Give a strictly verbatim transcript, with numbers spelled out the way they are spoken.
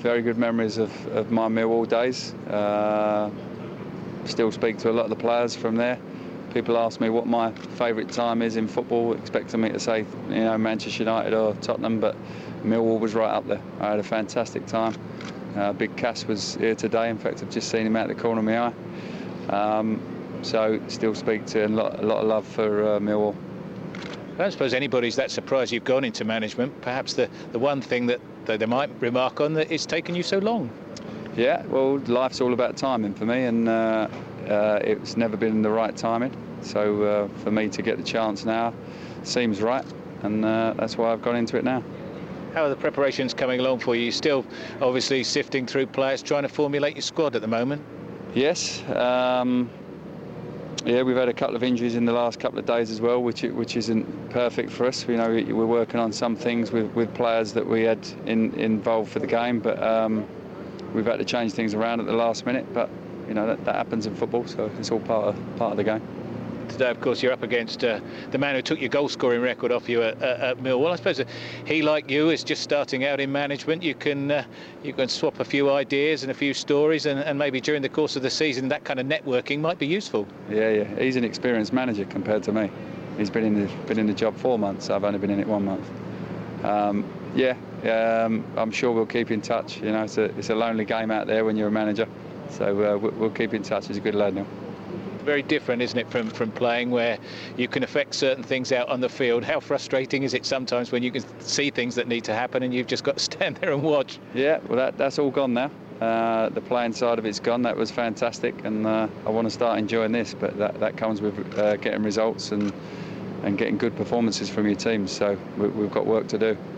very good memories of, of my Millwall days. Uh, still speak to a lot of the players from there. People ask me what my favourite time is in football, expecting me to say, you know, Manchester United or Tottenham, but Millwall was right up there. I had a fantastic time. Uh, Big Cass was here today. In fact, I've just seen him out the corner of my eye. Um, so still speak to a lot, a lot of love for uh, Millwall. I don't suppose anybody's that surprised you've gone into management. Perhaps the, the one thing that, that they might remark on that it's taken you so long. Yeah, well, life's all about timing for me, and uh, uh, it's never been the right timing. So uh, for me to get the chance now seems right, and uh, that's why I've gone into it now. How are the preparations coming along for you? You're still obviously sifting through players, trying to formulate your squad at the moment. Yes. Um, yeah, we've had a couple of injuries in the last couple of days as well, which which isn't perfect for us. You know, we're working on some things with, with players that we had in, involved for the game, but um, we've had to change things around at the last minute. But you know, that, that happens in football, so it's all part of part of the game. Today, of course, you're up against uh, the man who took your goal-scoring record off you at, at, at Millwall. I suppose he, like you, is just starting out in management. You can uh, you can swap a few ideas and a few stories, and, and maybe during the course of the season, that kind of networking might be useful. Yeah, yeah. He's an experienced manager compared to me. He's been in the been in the job four months. I've only been in it one month. Um, yeah, um, I'm sure we'll keep in touch. You know, it's a it's a lonely game out there when you're a manager, so uh, we'll, we'll keep in touch. He's a good lad, Neil. Very different, isn't it, from from playing, where you can affect certain things out on the field. How frustrating is it sometimes when you can see things that need to happen and you've just got to stand there and watch? Yeah, well, that, that's all gone now. Uh, the playing side of it's gone. That was fantastic, and uh, I want to start enjoying this, but that, that comes with uh, getting results and, and getting good performances from your teams, so we, we've got work to do.